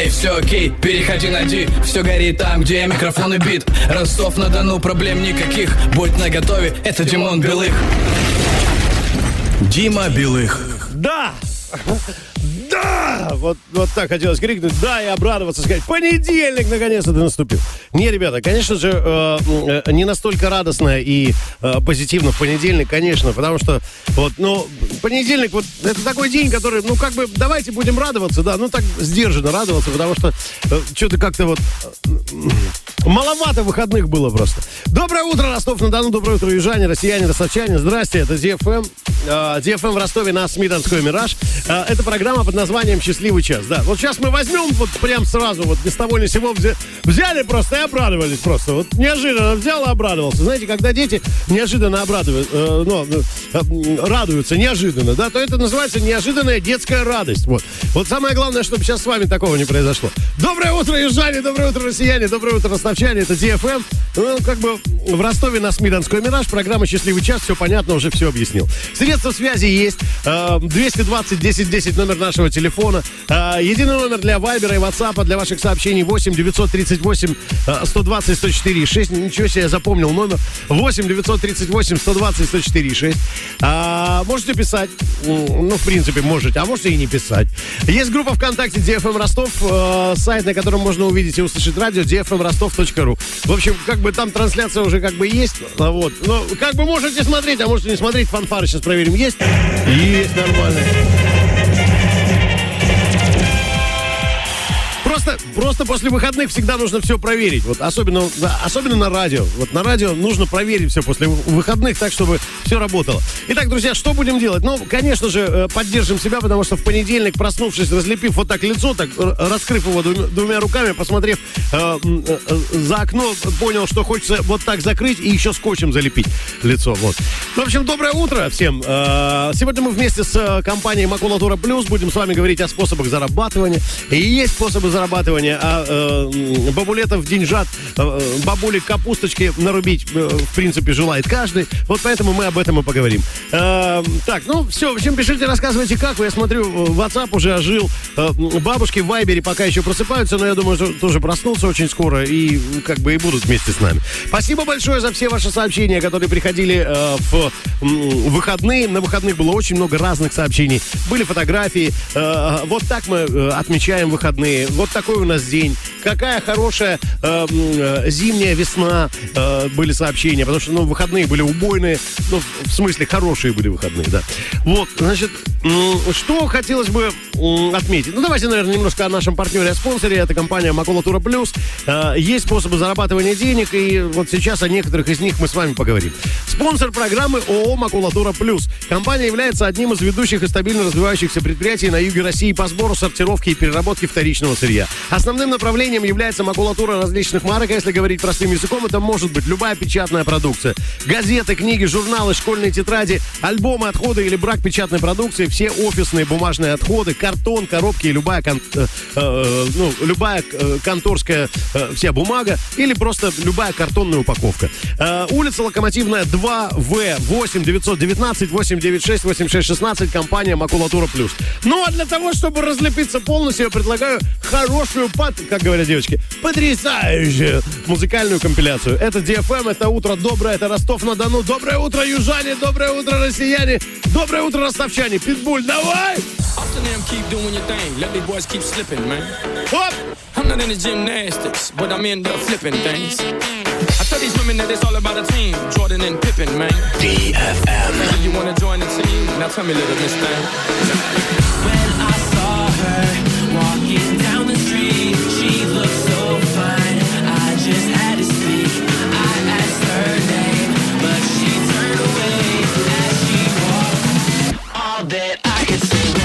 Эй, все окей, переходи на Ди. Все горит там, где микрофон и бит. Ростов-на-Дону, проблем никаких. Будь наготове, это Димон Белых. Дима Белых. Да! Да! Вот так хотелось крикнуть, да, и обрадоваться, сказать, понедельник наконец-то наступил. Не, ребята, конечно же, не настолько радостно и позитивно в понедельник, конечно, потому что, понедельник, это такой день, который, давайте будем радоваться, да, так сдержанно радоваться, потому что что-то как-то маловато выходных было просто. Доброе утро, Ростов-на-Дону, доброе утро, южане, россияне, ростовчане, здрасте, это DFM. DFM в Ростове на СМИ «Донской Мираж». Это программа под названием «Счастливый час». Да, сейчас мы возьмем прям сразу, ни с того ни с сего взяли просто и обрадовались просто. Неожиданно взял и обрадовался. Знаете, когда дети неожиданно радуются неожиданно, да, то это называется неожиданная детская радость. Вот самое главное, чтобы сейчас с вами такого не произошло. Доброе утро, южане, доброе утро, россияне, доброе утро, ростовчане. Это DFM. В Ростове на СМИ «Донской Мираж». Программа «Счастливый час». Все понятно, уже все объяснил. Средства связи есть. 220-10-10 номер нашего телефона. Единый номер для Вайбера и Ватсапа для ваших сообщений 8-938-120-104-6. Ничего себе, я запомнил номер. 8-938-120-104-6. Можете писать. В принципе, можете. А можете и не писать. Есть группа ВКонтакте DFM Ростов. Сайт, на котором можно увидеть и услышать радио dfmrostov.ru. В общем, там трансляция уже есть. Но можете смотреть, а можете не смотреть. Фанфары сейчас проверим. Есть? Есть, нормально. Просто после выходных всегда нужно все проверить. Особенно на радио. На радио нужно проверить все после выходных, так, чтобы все работало. Итак, друзья, что будем делать? Конечно же, поддержим себя, потому что в понедельник, проснувшись, разлепив вот так лицо, раскрыв его двумя руками, посмотрев за окно, понял, что хочется вот так закрыть и еще скотчем залепить лицо. В общем, доброе утро всем. Сегодня мы вместе с компанией Макулатура Плюс будем с вами говорить о способах зарабатывания. И есть способы зарабатывания, бабулетов, деньжат, бабулек, капусточки нарубить, в принципе, желает каждый. Поэтому мы об этом и поговорим. Все, в общем, пишите, рассказывайте, как вы. Я смотрю, WhatsApp уже ожил. Бабушки в Вайбере пока еще просыпаются, но я думаю, что тоже проснутся очень скоро и и будут вместе с нами. Спасибо большое за все ваши сообщения, которые приходили в выходные. На выходных было очень много разных сообщений. Были фотографии. Вот так мы отмечаем выходные. Вот такой у нас день. Какая хорошая зимняя весна. Были сообщения, потому что выходные были убойные. В смысле, хорошие были выходные, да. Что хотелось бы отметить? Давайте, наверное, немножко о нашем партнере, о спонсоре. Это компания Макулатура Плюс. Есть способы зарабатывания денег, и сейчас о некоторых из них мы с вами поговорим. Спонсор программы ООО «Макулатура Плюс». Компания является одним из ведущих и стабильно развивающихся предприятий на юге России по сбору, сортировке и переработке вторичного сырья. Основным направлением является макулатура различных марок. А если говорить простым языком, это может быть любая печатная продукция. Газеты, книги, журналы, школьные тетради, альбомы, отходы или брак печатной продукции, все офисные бумажные отходы, картон, коробки и любая конторская вся бумага или просто любая картонная упаковка. Улица Локомотивная, 2В, 8-919-896-8616, компания Макулатура Плюс. А для того, чтобы разлепиться полностью, я предлагаю хорошую, как говорят девочки, потрясающую музыкальную компиляцию. Это DFM, это утро доброе, это Ростов-на-Дону. Доброе утро, южане, доброе утро, россияне, доброе утро, ростовчане. Питбуль, давай! Оп! I'm not in the gymnastics, but I'm in the flipping things. I tell these women that it's all about a team, Jordan and Pippen, man. DFM. Do you wanna join the team? Now tell me, little miss thing. When I saw her walking down the street, she looked so fine, I just had to speak. I asked her name, but she turned away as she walked. All that I could say was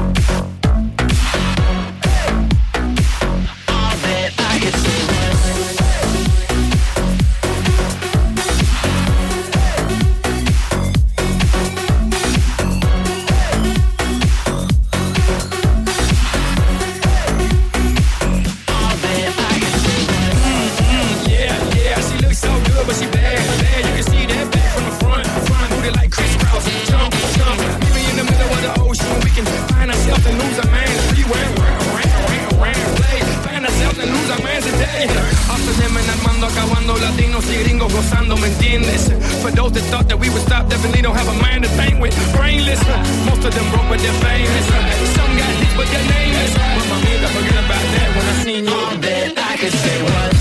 all that I could say was latinos y gringos gozando, ¿me entiendes? For those that thought that we would stop, definitely don't have a mind to paint with. Brainless, most of them broke but they're famous. Some got hits but they're nameless. But my amiga, forget about that when I seen you. All that I could say was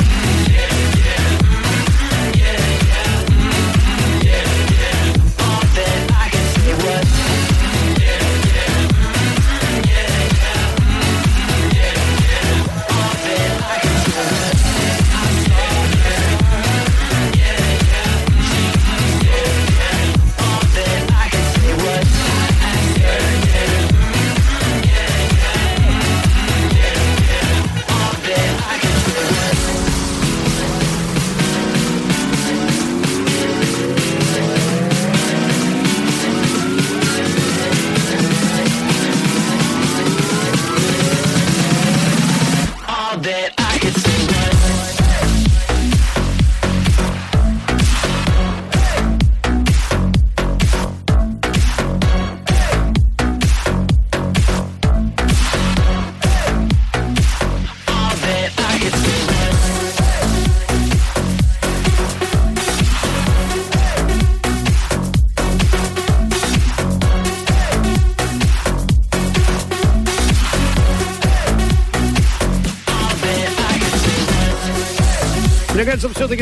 Мне кажется, все-таки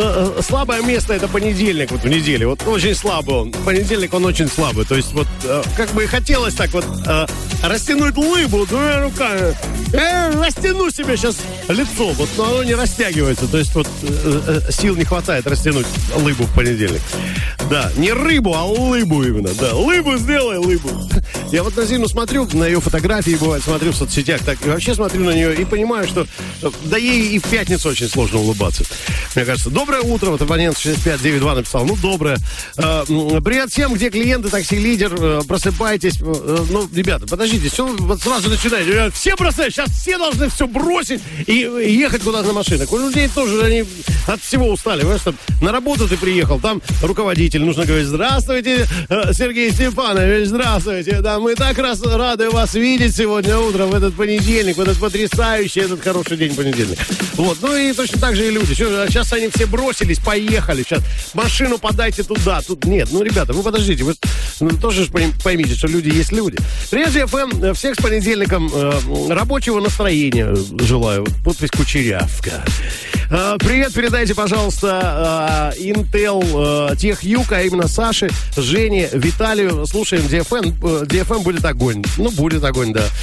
слабое место — это понедельник вот в неделе. Вот очень слабый он. Понедельник он очень слабый. То есть вот как бы хотелось так вот растянуть лыбу двумя руками. Растяну себе сейчас лицо. Вот, но оно не растягивается. То есть вот сил не хватает растянуть лыбу в понедельник. Да, не рыбу, а лыбу именно. Да, лыбу сделай, лыбу. Я вот на Зину смотрю, на ее фотографии, бывает, смотрю в соцсетях, так и вообще смотрю на нее и понимаю, что да ей и в пятницу очень сложно улыбаться. Мне кажется, доброе утро, вот абонент 6592 написал, ну, доброе. Привет всем, где клиенты, такси-лидер, просыпайтесь. Ну, ребята, подождите, все, вот сразу начинаете. Все бросают, сейчас все должны все бросить и ехать куда-то на машинах. У людей тоже, они от всего устали, понимаешь, что на работу ты приехал, там руководитель, нужно говорить, здравствуйте, Сергей Степанович, здравствуйте, да, мы так рады вас видеть сегодня утром, в этот понедельник, в этот потрясающий, этот хороший день понедельник. Вот, ну и точно так же и люди. Сейчас они все бросились, поехали, сейчас машину подайте туда, тут нет. Ну, ребята, вы подождите, вы тоже поймите, что люди есть люди. Привет, ФМ, всех с понедельником, рабочего настроения желаю. Подпись Кучерявка. Привет, передайте, пожалуйста, Intel Tech Юг, а именно Саше, Жене, Виталию. Слушаем DFM. DFM будет огонь. Ну, будет огонь, да.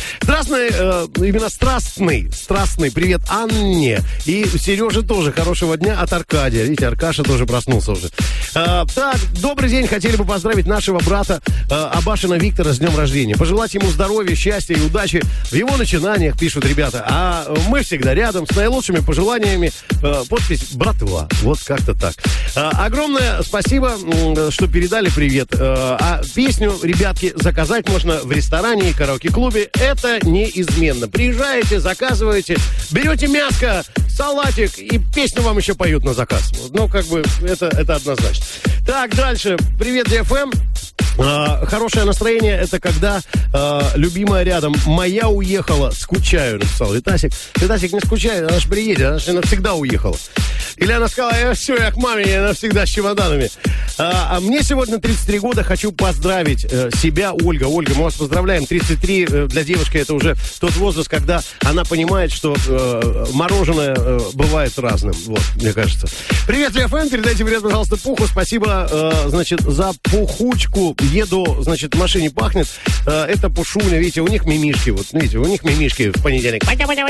Именно страстный привет Анне. И Сереже тоже хорошего дня от Аркадия. Видите, Аркаша тоже проснулся уже. Так, добрый день. Хотели бы поздравить нашего брата Абашина Виктора с днем рождения. Пожелать ему здоровья, счастья и удачи в его начинаниях, пишут ребята. А мы всегда рядом с наилучшими пожеланиями. Подпись «Братва». Вот как-то так. Огромное спасибо, что передали привет. А песню, ребятки, заказать можно в ресторане и караоке-клубе. Это неизменно. Приезжаете, заказываете, берете мяско, салатик, и песню вам еще поют на заказ. Ну, как бы, это однозначно. Так, дальше. Привет, DFM. Хорошее настроение — это когда любимая рядом. Моя уехала, скучаю, написал Витасик. Витасик не скучает, она же приедет, она же навсегда уехала. Или она сказала, все, я к маме, я навсегда с чемоданами. А мне сегодня 33 года, хочу поздравить себя, Ольга. Ольга, мы вас поздравляем. 33 для девушки — это уже тот возраст, когда она понимает, что мороженое бывает разным. Вот, мне кажется. Привет, ФМ, передайте привет, пожалуйста, Пуху. Спасибо, значит, за пухучку. Еду, значит, в машине пахнет. Это Пушуня, видите, у них мимишки. Вот, видите, у них мимишки в понедельник.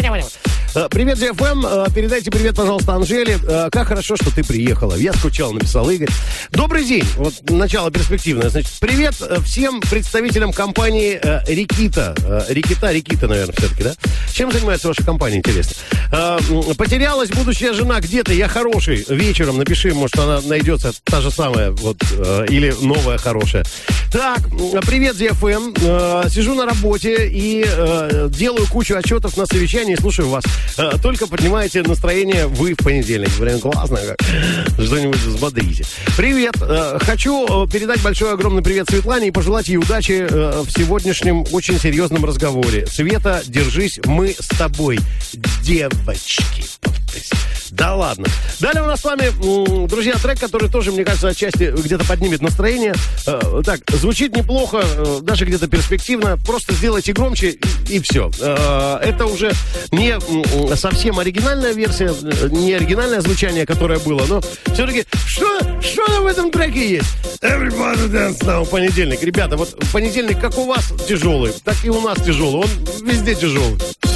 Привет, ФМ, передайте привет, пожалуйста, Анжеле. Как хорошо, что ты приехала. Я скучал, написал Игорь. Добрый день. Вот начало перспективное. Значит, привет всем представителям компании Рикита. Рикита, наверное, все-таки, да? Чем занимается ваша компания, интересно? Потерялась будущая жена где-то. Я хороший. Вечером напиши, может, она найдется та же самая, вот, или новая хорошая. Так, привет, DFM. Сижу на работе и делаю кучу отчетов на совещании. Слушаю вас. Только поднимаете настроение вы в понедельник. Прям классно как. Что-нибудь взбодрите. Привет. Хочу передать большой огромный привет Светлане и пожелать ей удачи в сегодняшнем очень серьезном разговоре. Света, держись, мы с тобой, девочки. Да ладно. Далее у нас с вами, друзья, трек, который тоже, мне кажется, отчасти где-то поднимет настроение. Так, звучит неплохо, даже где-то перспективно. Просто сделайте громче и все. Это уже не совсем оригинальная версия, не оригинальное звучание, которое было, но все-таки, что в этом треке есть? Everybody dance now. Понедельник. Ребята, вот понедельник как у вас тяжелый, так и у нас тяжелый. Он везде тяжелый.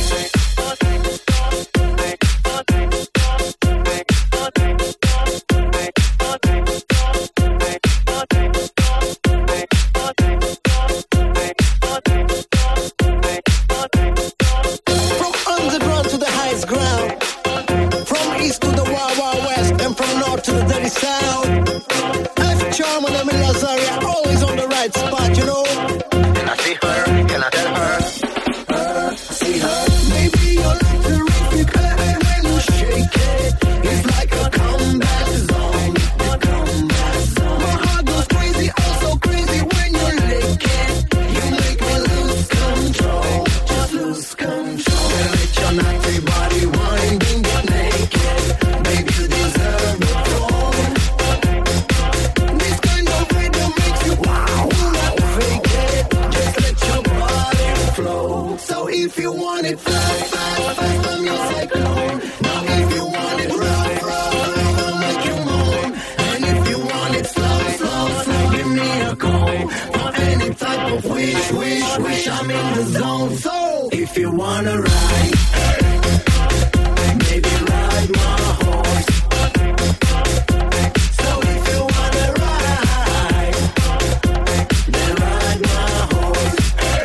To the dirty sound. F Charm and Emily Azaria, always on the right spot, you know. Can I see her? Can I tell her? See her. Maybe you're terrific, and when you shake it, it's like a combat zone. My heart goes crazy, oh so crazy when you lick it. You make me lose control, just lose control. And let your naughty body wind and get naked. Maybe you deserve it. So if you want it fast, fast, fast, I'm your cyclone. Now if you want it rough, rough, I'll make you moan. And if you want it slow, slow, slow, give me a call. For any type of wish, wish, wish, I'm in the zone. So if you wanna ride, maybe ride my horse. So if you wanna ride, then ride my horse.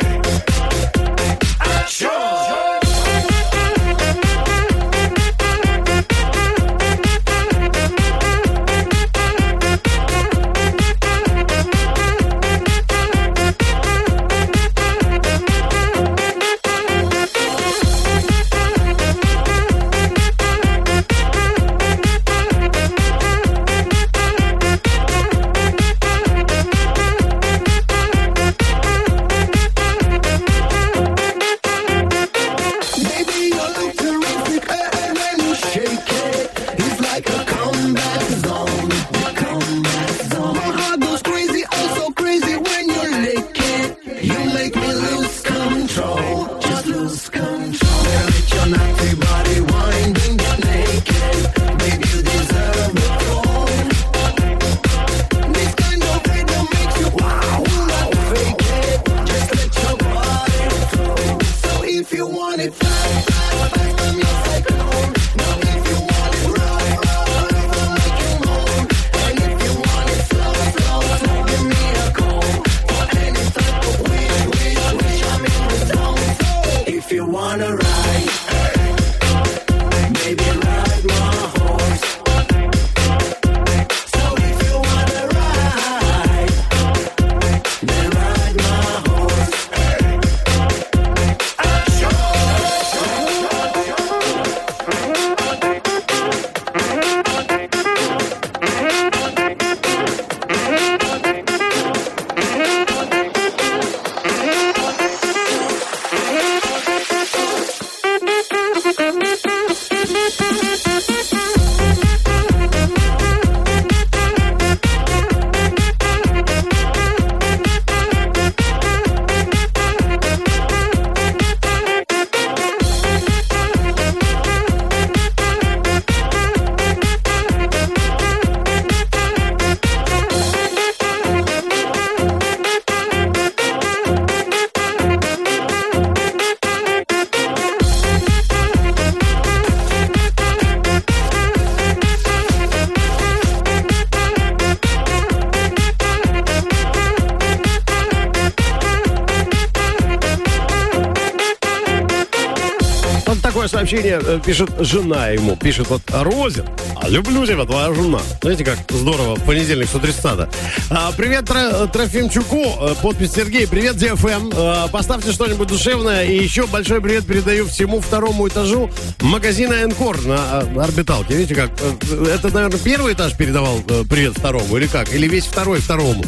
Сообщение пишет жена ему. Пишет вот: Розин, люблю тебя, твоя жена. Знаете, как здорово, в понедельник с утра. Привет Трофимчуку, подпись Сергей. Привет, DFM. Поставьте что-нибудь душевное. И еще большой привет передаю всему второму этажу магазина Энкор на Орбиталке. Видите, как? Это, наверное, первый этаж передавал привет второму, или как? Или весь второй второму?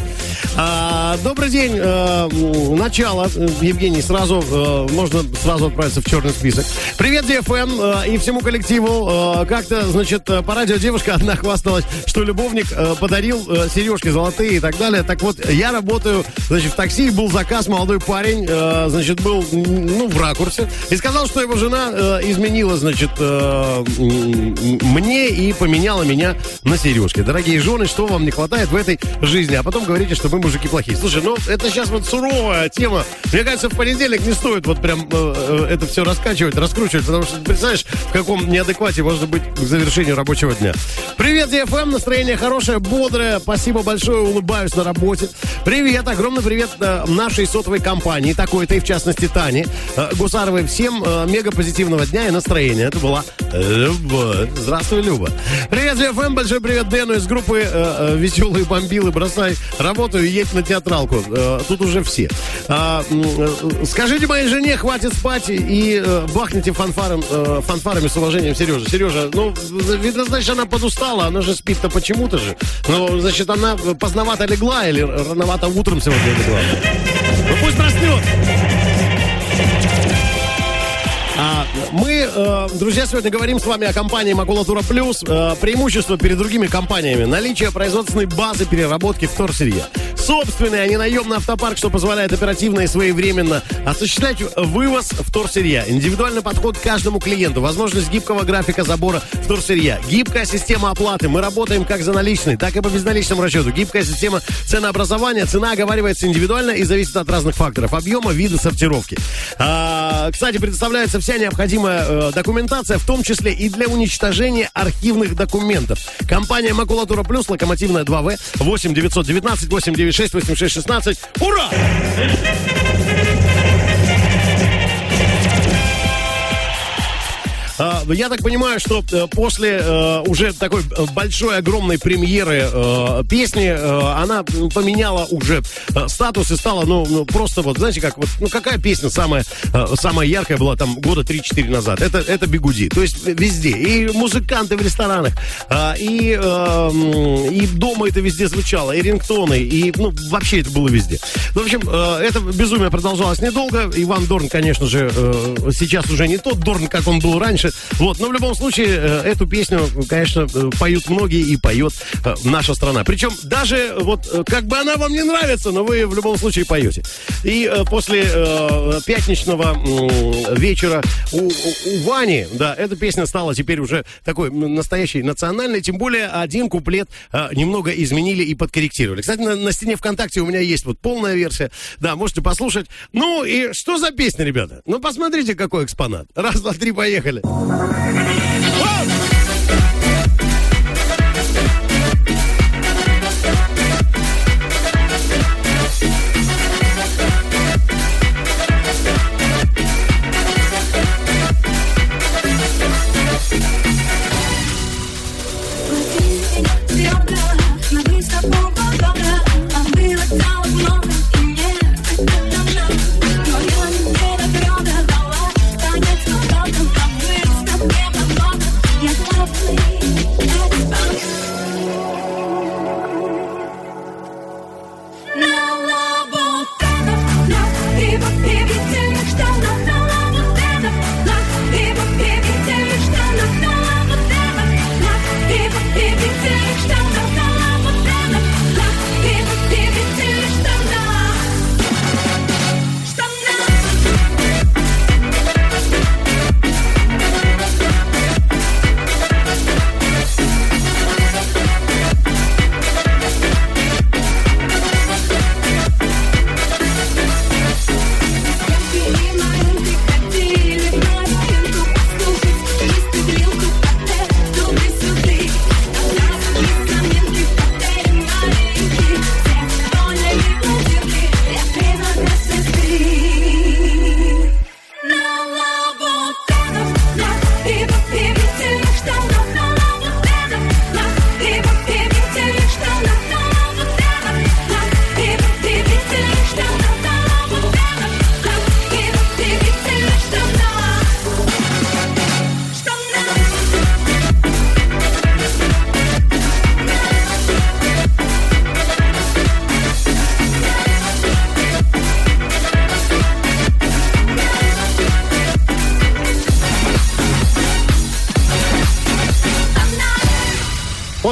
Добрый день. Начало, Евгений, сразу можно сразу отправиться в черный список. Привет Привет, DFM и всему коллективу. Как-то, значит, по радио девушка одна хвасталась, что любовник подарил сережки золотые и так далее. Так вот, я работаю, значит, в такси, был заказ, молодой парень, значит, был, ну, в ракурсе, и сказал, что его жена изменила, значит, мне и поменяла меня на сережки. Дорогие жены, что вам не хватает в этой жизни? А потом говорите, что мы мужики плохие. Слушай, ну, это сейчас вот суровая тема. Мне кажется, в понедельник не стоит вот прям это все раскачивать, раскручивать, потому что, представляешь, в каком неадеквате можно быть к завершению рабочего дня. Привет, DFM, настроение хорошее, бодрое, спасибо большое, улыбаюсь на работе. Привет, огромный привет нашей сотовой компании, такой-то и в частности Тане Гусаровой. Всем мега позитивного дня и настроения. Это была Люба. Здравствуй, Люба. Привет, DFM, большой привет Дэну из группы «Веселые бомбилы». Бросай работу и едь на театралку. Тут уже все. Скажите моей жене, хватит спать и бахните фанфарами с уважением Сережа. Сережа, ну, видно, значит, она подустала, она же спит-то почему-то же. Ну, значит, она поздновато легла или рановато утром сегодня легла. Ну, пусть проснется. Мы, друзья, сегодня говорим с вами о компании «Макулатура Плюс». Преимущество перед другими компаниями. Наличие производственной базы переработки вторсырья. Собственный, а не наемный автопарк, что позволяет оперативно и своевременно осуществлять вывоз вторсырья. Индивидуальный подход к каждому клиенту. Возможность гибкого графика забора вторсырья. Гибкая система оплаты. Мы работаем как за наличный, так и по безналичному расчету. Гибкая система ценообразования. Цена оговаривается индивидуально и зависит от разных факторов. Объема, вида, сортировки. Кстати, предоставляется вся необходимая документация, в том числе и для уничтожения архивных документов. Компания «Макулатура Плюс», Локомотивная 2В, 8 919 896 8616. Ура! Я так понимаю, что после уже такой большой, огромной премьеры песни она поменяла уже статус и стала, ну просто вот, знаете, как вот, ну какая песня самая яркая была там года 3-4 назад? Это «Бигуди». То есть везде. И музыканты в ресторанах, и дома это везде звучало, и рингтоны, и, ну, вообще это было везде. Ну, в общем, это безумие продолжалось недолго. Иван Дорн, конечно же, сейчас уже не тот Дорн, как он был раньше. Вот, но в любом случае, эту песню, конечно, поют многие и поет наша страна. Причем даже, вот, как бы она вам не нравится, но вы в любом случае поете. И после пятничного вечера у Вани, да, эта песня стала теперь уже такой настоящей национальной, тем более один куплет немного изменили и подкорректировали. Кстати, на стене ВКонтакте у меня есть вот полная версия, да, можете послушать. Ну и что за песня, ребята? Ну посмотрите, какой экспонат. Раз, два, три, поехали. Но я не доверяла, танец, но там, мы с тобой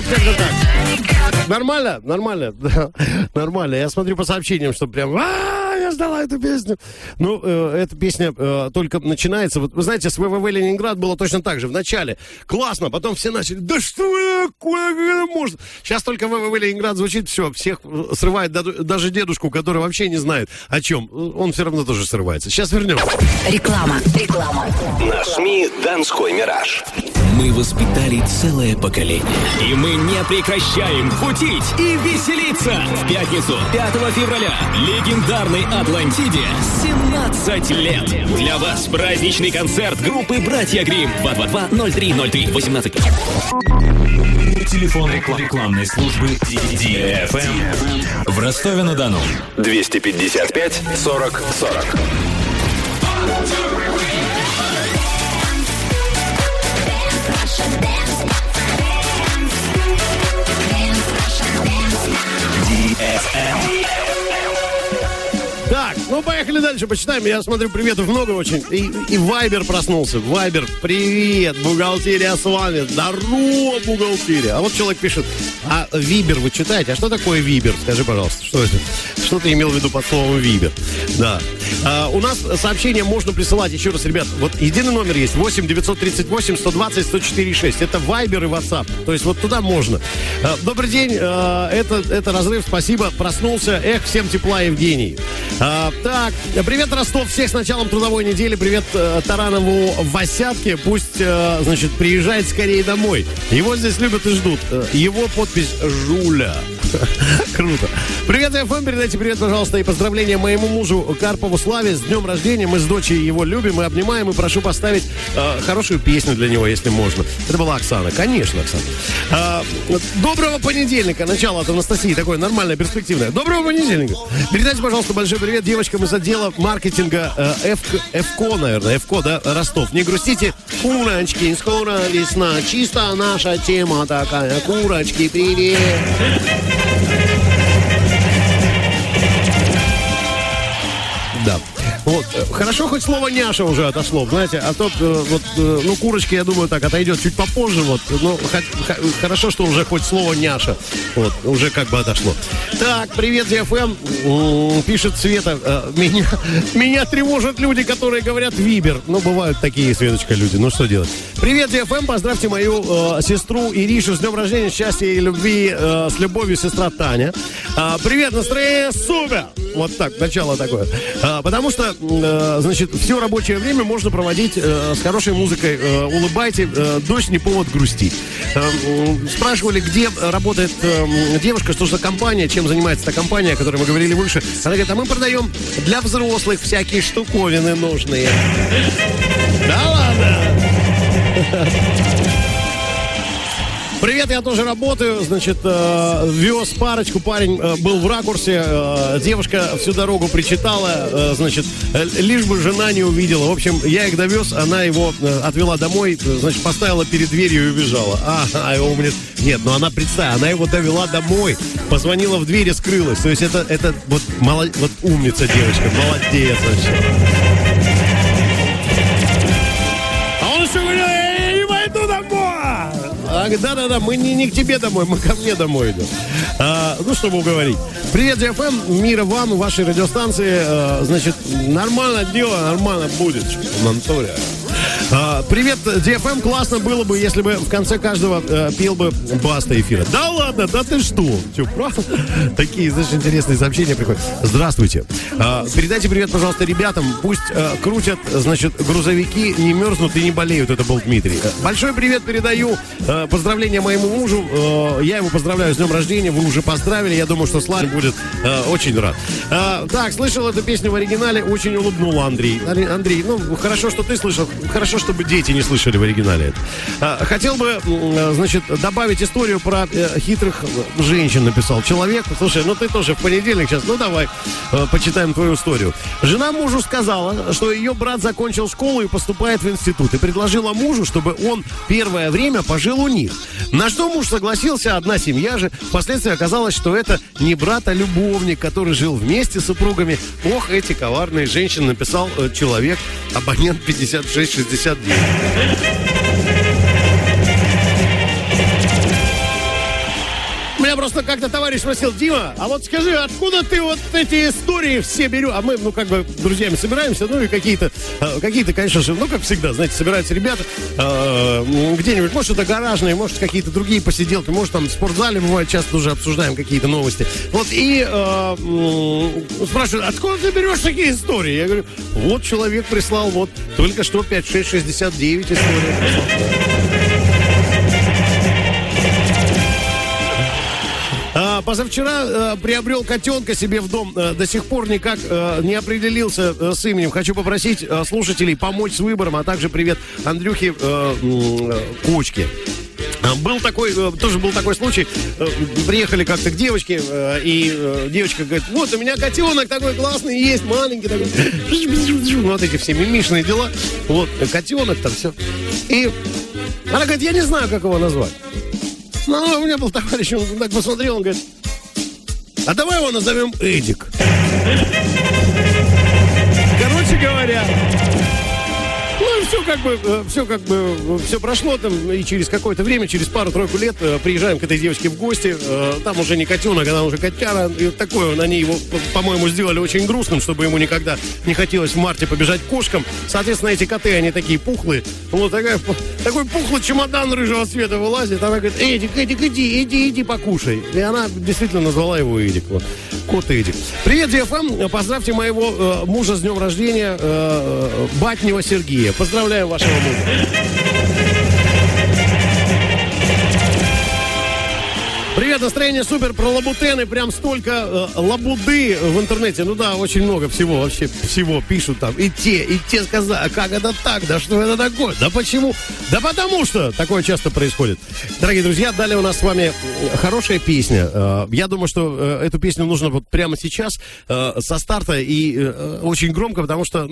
как-то так. Нормально? Нормально. Да, нормально. Я смотрю по сообщениям, что прям... Я ждала эту песню. Ну, эта песня только начинается. Вот, вы знаете, с ВВВ Ленинград было точно так же. В начале классно, потом все начали, да что такое, можно? Сейчас только ВВВ Ленинград звучит, все, всех срывает, даже дедушку, который вообще не знает о чем. Он все равно тоже срывается. Сейчас вернемся. Реклама. На СМИ «Донской мираж». Мы воспитали целое поколение. И мы не прекращаем шутить и веселиться. В пятницу, 5 февраля, легендарной Атлантиде 17 лет. Для вас праздничный концерт группы «Братья Гримм». 222-0303, 18. Телефон рекламной службы DFM в Ростове-на-Дону. 255 40 40. Так, ну поехали дальше, почитаем. Я смотрю, приветов много очень. И Вайбер проснулся. Вайбер, привет, бухгалтерия с вами. Здорово, бухгалтерия. А вот человек пишет, а Вибер вы читаете? А что такое Вибер? Скажи, пожалуйста, что это? Что ты имел в виду под словом Вибер? Да. У нас сообщения можно присылать, еще раз, ребят, вот единый номер есть, 8-938-120-104-6. Это Вайбер и WhatsApp. То есть вот туда можно. Добрый день, это Разрыв, спасибо. Проснулся, всем тепла, Евгений. Так, привет, Ростов, всех с началом трудовой недели. Привет Таранову в Васятке. Пусть, значит, приезжает скорее домой. Его здесь любят и ждут. Его подпись Жуля. Круто. Привет, ФМ, передайте привет, пожалуйста, и поздравления моему мужу Карпову Славе с днем рождения. Мы с дочерью его любим и обнимаем, и прошу поставить хорошую песню для него, если можно. Это была Оксана. Конечно, Оксана. Доброго понедельника. Начало от Анастасии. Такое нормальное, перспективное. Доброго понедельника. Передайте, пожалуйста, большой привет девочкам из отдела маркетинга ФКО, наверное. ФКО, да, Ростов. Не грустите, курочки, скоро весна. Чисто наша тема такая. Курочки, привет. Да. Вот. Хорошо, хоть слово няша уже отошло, знаете, а то вот, ну, курочки, я думаю, так отойдет чуть попозже, вот, но хорошо, что уже хоть слово няша, вот, уже как бы отошло. Так, привет, ДФМ, пишет Света, меня тревожат люди, которые говорят Вибер, ну, бывают такие, Светочка, люди, ну, что делать. Привет, ДФМ, поздравьте мою сестру Иришу с днем рождения, счастья и любви, с любовью, сестра Таня. Привет, настроение супер! Вот так, начало такое. Потому что, значит, все рабочее время можно проводить с хорошей музыкой. Улыбайте, дождь не повод грустить. Спрашивали, где работает девушка, что за компания, чем занимается эта компания, о которой мы говорили выше. Она говорит, а мы продаем для взрослых всякие штуковины нужные. Да ладно? Привет, я тоже работаю, значит, вез парочку, парень был в ракурсе, девушка всю дорогу причитала, значит, лишь бы жена не увидела. В общем, я их довез, она его отвела домой, значит, поставила перед дверью и убежала. А его мне... Нет, ну она, представь, она его довела домой, позвонила в дверь и скрылась. То есть это вот, вот умница девочка, молодец вообще. А он еще говорил, я не пойду домой. Да-да-да, мы не к тебе домой, мы ко мне домой идем. Ну, чтобы уговорить. Привет, ДФМ, мира вам, вашей радиостанции. Значит, нормально дело, нормально будет. Монтория. Привет, DFM, классно было бы, если бы в конце каждого пел бы Баста эфира. Да ладно, да ты что? Че, правда? Такие, знаешь, интересные сообщения приходят. Здравствуйте. Передайте привет, пожалуйста, ребятам. Пусть крутят, значит, грузовики, не мерзнут и не болеют. Это был Дмитрий. Большой привет передаю. Поздравления моему мужу. Я его поздравляю с днем рождения. Вы уже поздравили. Я думаю, что Слава будет очень рад. Так, слышал эту песню в оригинале. Очень улыбнула Андрей. Андрей, ну, хорошо, что ты слышал. Хорошо, чтобы дети не слышали в оригинале. Хотел бы, значит, добавить историю про хитрых женщин, написал человек. Слушай, ну ты тоже в понедельник сейчас, ну давай почитаем твою историю. Жена мужу сказала, что ее брат закончил школу и поступает в институт, и предложила мужу, чтобы он первое время пожил у них. На что муж согласился, одна семья же. Впоследствии оказалось, что это не брат, а любовник, который жил вместе с супругами. Ох, эти коварные женщины, написал человек, абонент 5669. меня просто как-то товарищ спросил: Дима, а вот скажи, откуда ты вот эти истории все берешь? А мы, как бы, друзьями собираемся, ну и какие-то, конечно же, как всегда, знаете, собираются ребята где-нибудь, может, это гаражные, может, какие-то другие посиделки, может, там в спортзале бывает, часто уже обсуждаем какие-то новости. Вот, и спрашивают: откуда ты берешь такие истории? Я говорю: вот человек прислал, вот, только что 5669 историй прислал. Позавчера приобрел котенка себе в дом. До сих пор никак не определился с именем. Хочу попросить слушателей помочь с выбором, а также привет Андрюхе Кочке. Тоже был такой случай. Приехали как-то к девочке, и девочка говорит: вот у меня котенок такой классный есть, маленький такой. Вот эти все мимишные дела. Вот, котенок там все. И она говорит: я не знаю, как его назвать. Ну, у меня был товарищ, он так посмотрел, он говорит: а давай его назовем Эдик. Короче говоря, все прошло там, и через какое-то время, через пару-тройку лет приезжаем к этой девочке в гости. Там уже не котенок, она уже котяра. И такое, они его, по-моему, сделали очень грустным, чтобы ему никогда не хотелось в марте побежать к кошкам. Соответственно, эти коты, они такие пухлые. Вот такой пухлый чемодан рыжего цвета вылазит. Она говорит: Эдик, иди покушай. И она действительно назвала его Эдик. Вот. Кот Эдик. Привет, ДФМ. Поздравьте моего мужа с днем рождения, Батнева Сергея. Поздравляю вашего мужа. Привет, настроение супер, про лабутены, прям столько лабуды в интернете. Ну да, очень много всего, вообще всего пишут там. И те сказали: а как это так, да что это такое, да почему, да потому что такое часто происходит. Дорогие друзья, далее у нас с вами хорошая песня. Я думаю, что эту песню нужно вот прямо сейчас со старта и очень громко, потому что,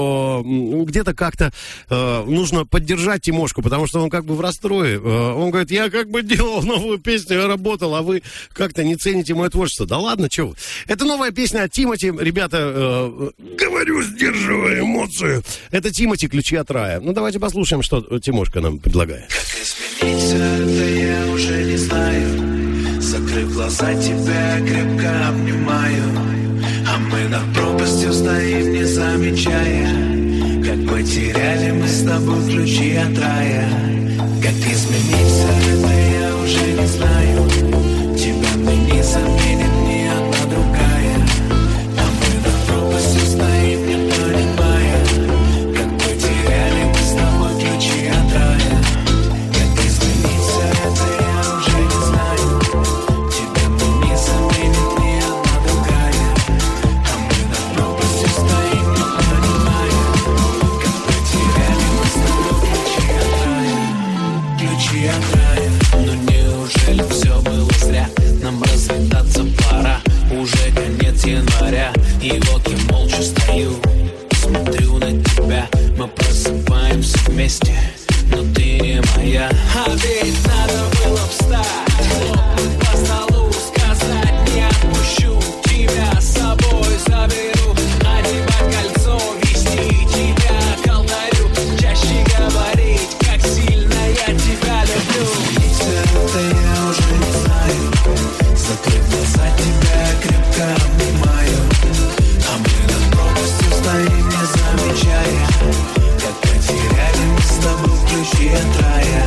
где-то как-то нужно поддержать Тимошку, потому что он как бы в расстрое. Он говорит: я как бы делал новую песню, я работал, а вы как-то не цените мое творчество. Да ладно, чего вы. Это новая песня от Тимати. Ребята, говорю, сдерживая эмоцию. Это Тимати, «Ключи от рая». Ну, давайте послушаем, что Тимошка нам предлагает. Как измениться, это я уже не знаю. Закрыв глаза, тебя крепко обнимаю. А мы над пропастью стоим, не замечая, как потеряли мы с тобой ключи от рая. Как измениться, это я уже не знаю. Тебя мы не заменит ни одна другая. А мы над пропастью стоим, не понимая, как потеряли мы с тобой ключи от рая. Как измениться, это я уже не знаю. Тебя мы не заменит ни одна другая. А мы над пропастью стоим, не понимая, как потеряли мы с тобой ключи от рая. Ключи от рая. Но неужели все было зря? Нам разлетаться пора. Уже конец января. И вот я молча стою, смотрю на тебя. Мы просыпаемся вместе, но ты не моя. А ведь надо было встать, хлопнуть по столу, сказать: не отпущу тебя, с собой заберу, одевать кольцо, вести тебя к алтарю, чаще говорить, как сильно я тебя люблю. Это я уже не знаю. Закрыв глаза, тебя крепко обнимаю. А мы над пропастью стоим, не замечая, как потеряли мы с тобой ключи от рая.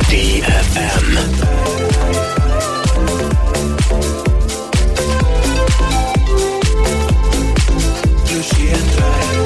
Ключи от рая.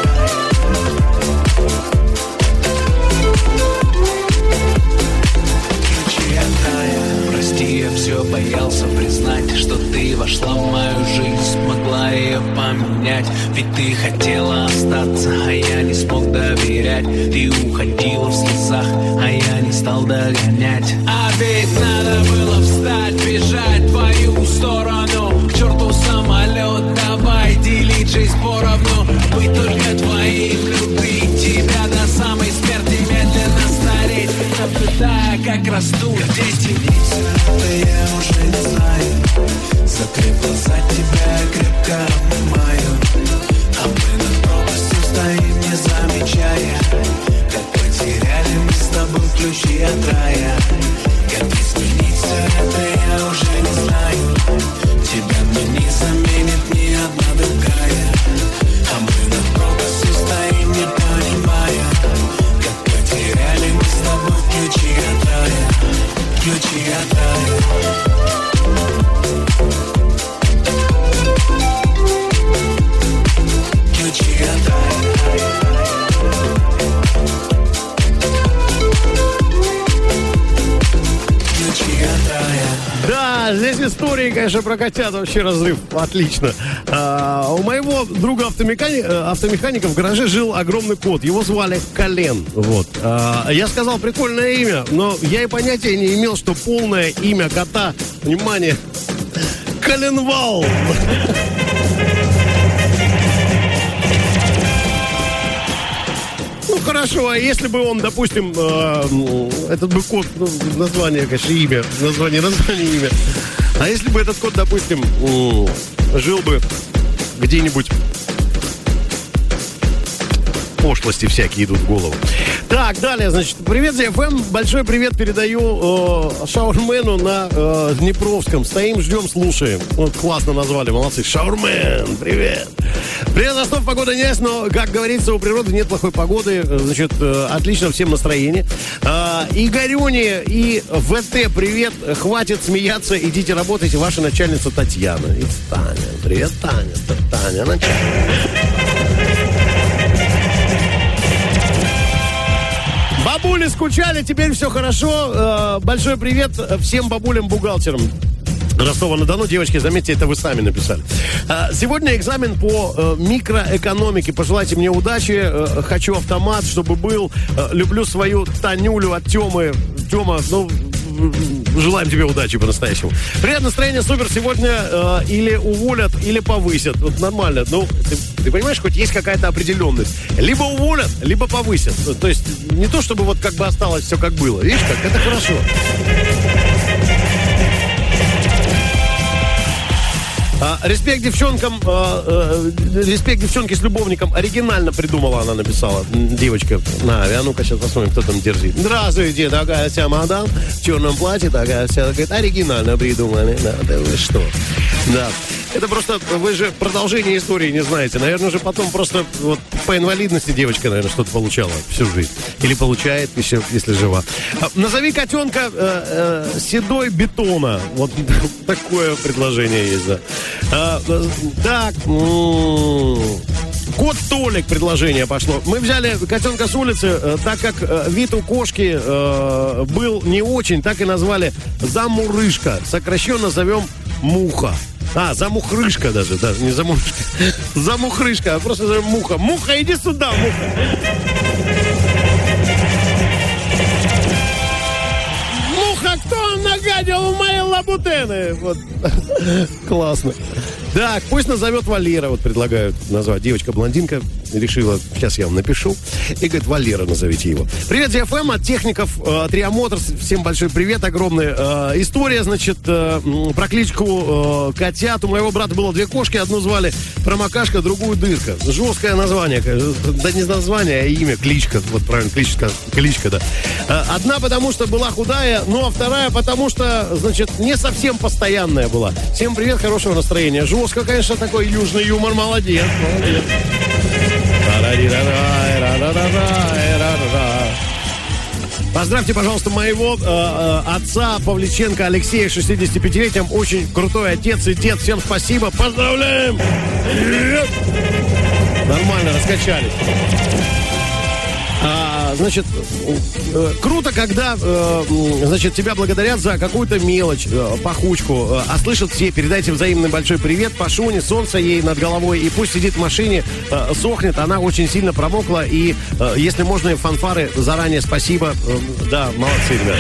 Ключи от рая. Прости, я все боялся признать, что ты вошла в мою жизнь, могла ее поменять. Ведь ты хотела остаться, а я не смог доверять. Ты уходила в слезах, а я не стал догонять. А ведь надо было встать, бежать в твою сторону. К черту самолет, давай делить жизнь поровну. Быть только твоим, любить тебя до самой смерти, медленно стареть, наблюдая, как растут дети. Это я уже не знаю. Закрыв глаза, тебя крепко обнимаю. А мы над пропастью стоим, не замечая, как потеряли мы с тобой ключи от рая. Как измениться, это я уже не знаю. истории, конечно, про котят вообще разрыв. Отлично. У моего друга автомеханика в гараже жил огромный кот. Его звали Колен. Вот. Я сказал, прикольное имя, но я и понятия не имел, что полное имя кота, внимание, Коленвал. Ну, хорошо, а если бы он, допустим, этот бы кот, ну, название, конечно, имя, название, имя. А если бы этот кот, допустим, жил бы где-нибудь... Пошлости всякие идут в голову. Так, далее, значит, привет, ЗФМ. Большой привет передаю шаурмену на Днепровском. Стоим, ждем, слушаем. Вот, классно назвали, молодцы. Шаурмен, привет. Привет, Ростов, погода не есть, но, как говорится, у природы нет плохой погоды. Значит, отлично всем настроение. Игорюне и ВТ, привет. Хватит смеяться, идите работайте. Ваша начальница Татьяна. И Таня. Привет, Таня. Таня, начальница. Бабули скучали, теперь все хорошо. Большой привет всем бабулям-бухгалтерам Ростова-на-Дону. Девочки, заметьте, это вы сами написали. Сегодня экзамен по микроэкономике. Пожелайте мне удачи. Хочу автомат, чтобы был. Люблю свою Танюлю от Темы. Тема, ну... Желаем тебе удачи по-настоящему. Привет, настроение супер. Сегодня или уволят, или повысят. Вот нормально. Ну, ты понимаешь, хоть есть какая-то определенность. Либо уволят, либо повысят. То есть не то, чтобы вот как бы осталось все как было. Видишь, как? Это хорошо. Респект девчонкам, респект девчонке с любовником. Оригинально придумала, она написала. Девочка. А ну-ка сейчас посмотрим, кто там держит. Здравствуйте, такая вся мадам в черном платье, такая вся, говорит, оригинально придумали. Да вы что? Да. Это просто, вы же продолжение истории не знаете. Наверное, уже потом просто вот по инвалидности девочка, наверное, что-то получала всю жизнь. Или получает, еще, если жива. Назови котенка седой бетона. Вот такое предложение есть, да. Так. Кот Толик предложение пошло. Мы взяли котенка с улицы, так как вид у кошки был не очень, так и назвали Замурышка. Сокращенно зовем Муха. Замухрышка даже не замухрышка. Замухрышка, а просто зовем Муха. Муха, иди сюда, Муха. Муха, кто нагадил в мои лабутены? Вот. Классно. Так, пусть назовет Валера, вот предлагают назвать. Девочка-блондинка решила, сейчас я вам напишу. И говорит, Валера, назовите его. Привет, ЗФМ, от техников Триа Моторс. Всем большой привет, огромный. История, значит, про кличку котят. У моего брата было 2 кошки, одну звали Промокашка, другую Дырка. Жесткое название. Да не название, а имя, кличка. Вот правильно, кличка, да. Одна, потому что была худая, ну а вторая, потому что, значит, не совсем постоянная была. Всем привет, хорошего настроения. Жестко, конечно, такой южный юмор, молодец. Поздравьте, пожалуйста, моего отца Павличенко Алексея, 65-летием. Очень крутой отец и дед. Всем спасибо. Поздравляем! Нормально, раскачались. Значит, круто, когда, значит, тебя благодарят за какую-то мелочь, пахучку, а слышат все. Передайте взаимный большой привет Пашуне, солнце ей над головой, и пусть сидит в машине, сохнет, она очень сильно промокла, и если можно, фанфары заранее спасибо. Да, молодцы, ребята.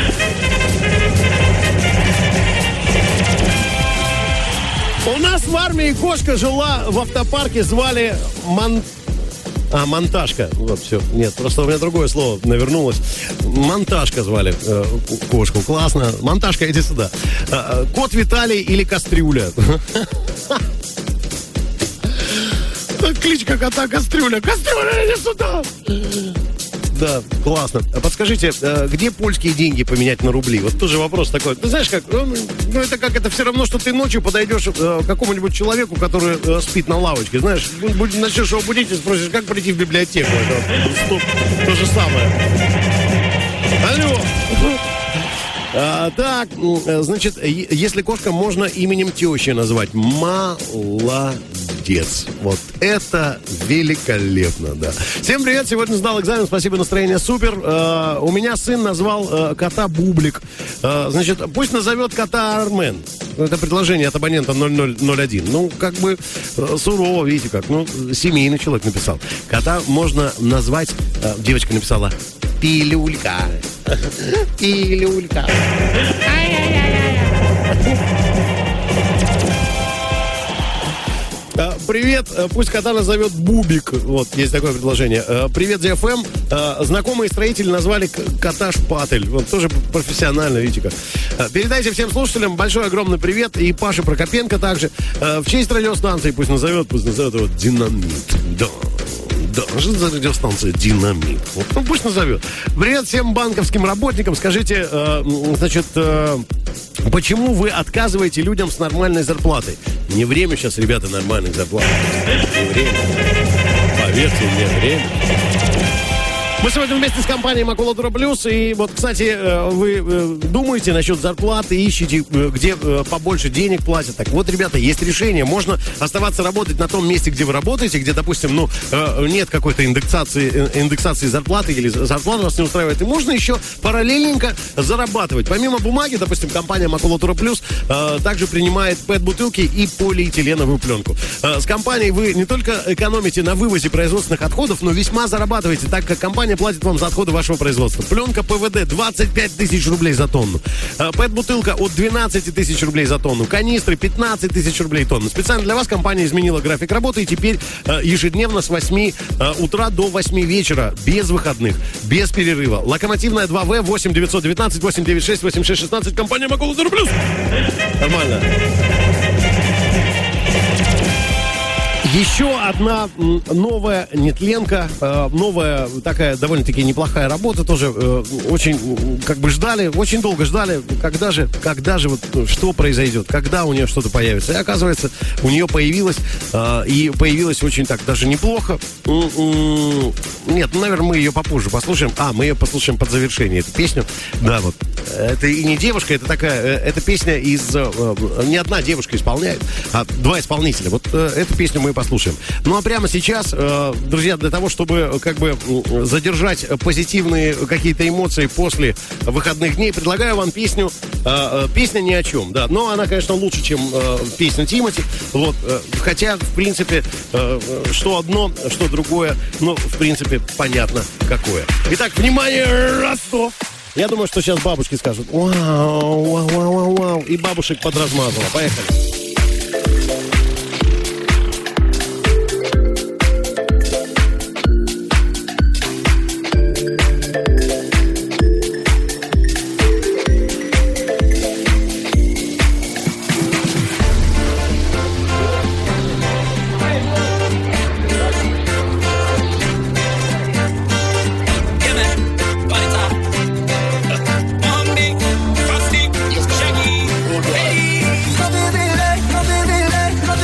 У нас в армии кошка жила в автопарке, звали Монтажка. Вот, все. Нет, просто у меня другое слово навернулось. Монтажка звали кошку. Классно. Монтажка, иди сюда. Кот Виталий или Кастрюля. Кличка кота Кастрюля. Кастрюля, иди сюда. Да, классно. Подскажите, где польские деньги поменять на рубли? Вот тоже вопрос такой. Ты знаешь, как, ну это как, это все равно, что ты ночью подойдешь к какому-нибудь человеку, который спит на лавочке, знаешь, начнешь его будить и спросишь, как прийти в библиотеку. Это то же самое. Алло. Так, значит, если кошка, можно именем тещи назвать. Молодец. молодец. Вот это великолепно, да. Всем привет, сегодня сдал экзамен, спасибо, настроение супер. У меня сын назвал кота Бублик. Значит, пусть назовет кота Армен. Это предложение от абонента 0001. Ну, как бы сурово, видите как. Ну, семейный человек написал. Кота можно назвать, девочка написала, Пилюлька. Пилюлька. Привет, пусть кота назовет Бубик. Вот, есть такое предложение. Привет, ДФМ. Знакомые строители назвали кота Шпатель. Вот, тоже профессионально, видите как. Передайте всем слушателям большой огромный привет. И Паше Прокопенко также. В честь радиостанции пусть назовет его Динамит. Да. Да, что за радиостанция «Динамит»? Вот, ну, пусть назовет. Привет всем банковским работникам. Скажите, значит, почему вы отказываете людям с нормальной зарплатой? Не время сейчас, ребята, нормальных зарплат. Не время. Поверьте мне, время. Мы сегодня вместе с компанией Макулатура Плюс. И вот, кстати, вы думаете насчет зарплаты, ищете, где побольше денег платят. Так вот, ребята, есть решение. Можно оставаться работать на том месте, где вы работаете, где, допустим, ну, нет какой-то индексации зарплаты или зарплата вас не устраивает. И можно еще параллельненько зарабатывать. Помимо бумаги, допустим, компания Макулатура Плюс также принимает ПЭТ-бутылки и полиэтиленовую пленку. С компанией вы не только экономите на вывозе производственных отходов, но весьма зарабатываете, так как компания платит вам за отходы вашего производства. Пленка ПВД 25 тысяч рублей за тонну. ПЭТ-бутылка от 12 тысяч рублей за тонну. Канистры 15 тысяч рублей тонну. Специально для вас компания изменила график работы и теперь ежедневно с 8 утра до 8 вечера. Без выходных, без перерыва. Локомотивная 2В 8 919 896 8616. Компания Макулатура Плюс. Нормально. Еще одна новая нетленка, новая такая довольно-таки неплохая работа, тоже очень как бы ждали, очень долго ждали, когда же вот что произойдет, когда у нее что-то появится. И оказывается, у нее появилось, и появилось очень так даже неплохо. Нет, ну, наверное, мы ее попозже послушаем. Мы ее послушаем под завершение, эту песню. Да, вот. Это и не девушка, это такая, это песня из, не одна девушка исполняет, а два исполнителя. Вот эту песню мы послушаем. Ну а прямо сейчас, друзья, для того, чтобы как бы задержать позитивные какие-то эмоции после выходных дней, предлагаю вам песню, песня ни о чем, да, но она, конечно, лучше, чем песня Тимати, вот, хотя, в принципе, что одно, что другое, ну, в принципе, понятно какое. Итак, внимание, Ростов! Я думаю, что сейчас бабушки скажут: вау, вау, вау, вау, вау. И бабушек подразмазала. Поехали. Shaggy, hey.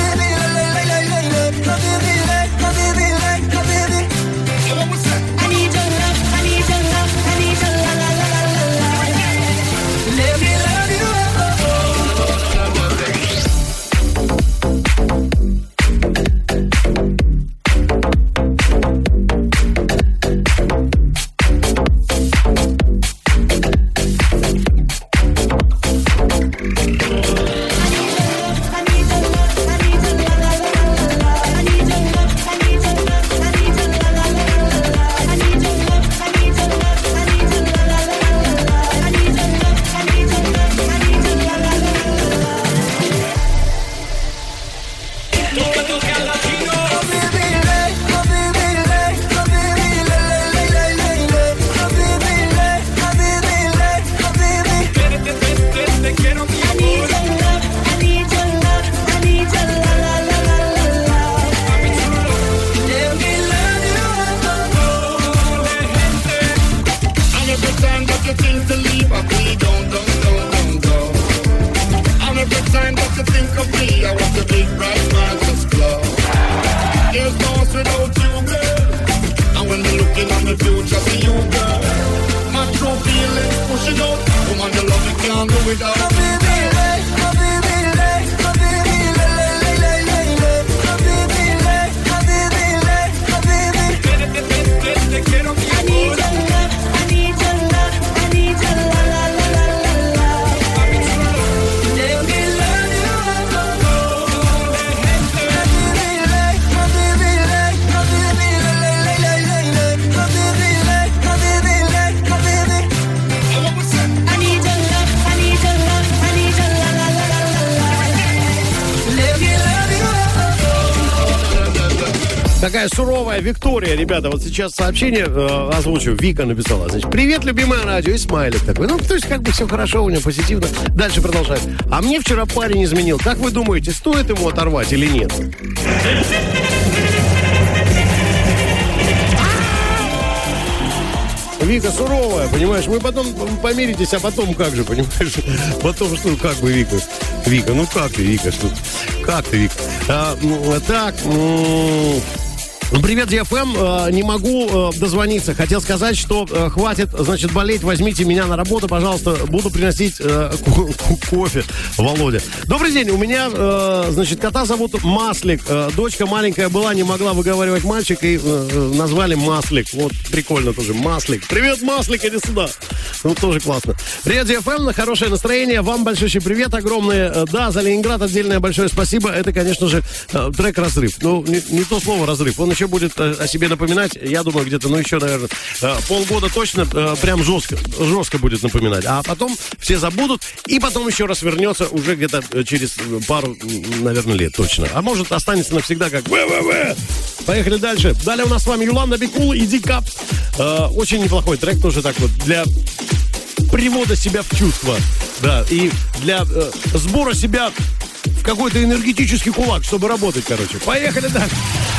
Такая суровая Виктория, ребята, вот сейчас сообщение озвучу. Вика написала, значит, привет, любимое радио, и смайлик такой. Ну, то есть, как бы все хорошо у него, позитивно. Дальше продолжает. А мне вчера парень изменил. Как вы думаете, стоит ему оторвать или нет? Вика суровая, понимаешь? Мы потом помиритесь, а потом как же, понимаешь? Потом что, как бы, Вика? Вика, ну как ты, Вика? Что? Как ты, Вика? Так, привет, DFM. Не могу дозвониться. Хотел сказать, что хватит, значит, болеть. Возьмите меня на работу, пожалуйста. Буду приносить кофе, Володя. Добрый день. У меня, значит, кота зовут Маслик. Дочка маленькая была, не могла выговаривать мальчик, и назвали Маслик. Вот, прикольно тоже. Маслик. Привет, Маслик, иди сюда. Ну, тоже классно. Привет, DFM. На хорошее настроение. Вам большой привет огромный. Да, за Ленинград отдельное большое спасибо. Это, конечно же, трек «Разрыв». Ну, не то слово «разрыв». Он еще будет о себе напоминать, я думаю, где-то, ну, еще, наверное, полгода точно прям жестко будет напоминать. А потом все забудут, и потом еще раз вернется уже где-то через пару, наверное, лет точно. А может, останется навсегда как ВВВ. Поехали дальше. Далее у нас с вами Юланда Бикул и Дикап. Очень неплохой трек тоже так вот для привода себя в чувство. Да, и для сбора себя в какой-то энергетический кулак, чтобы работать, короче. Поехали дальше.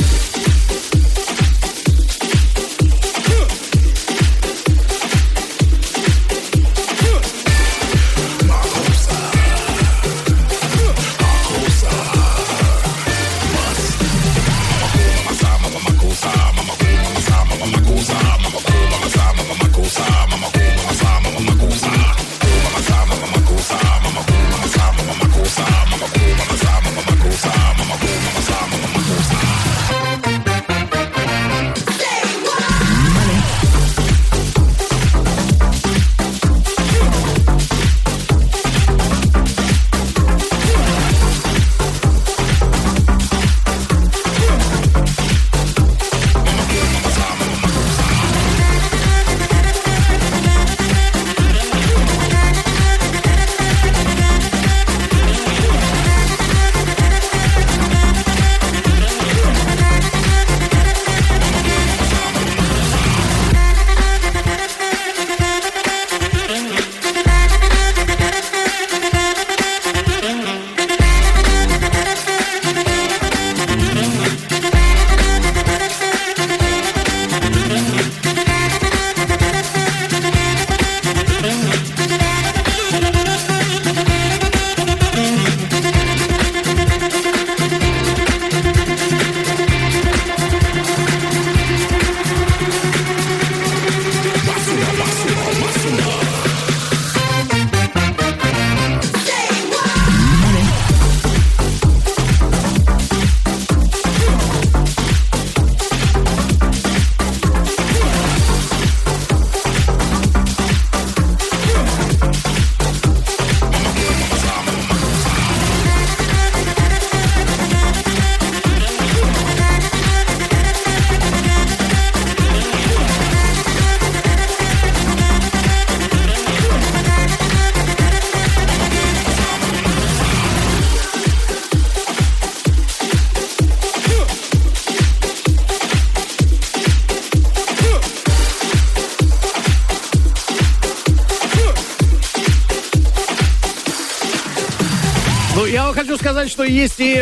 Хочу сказать, что есть и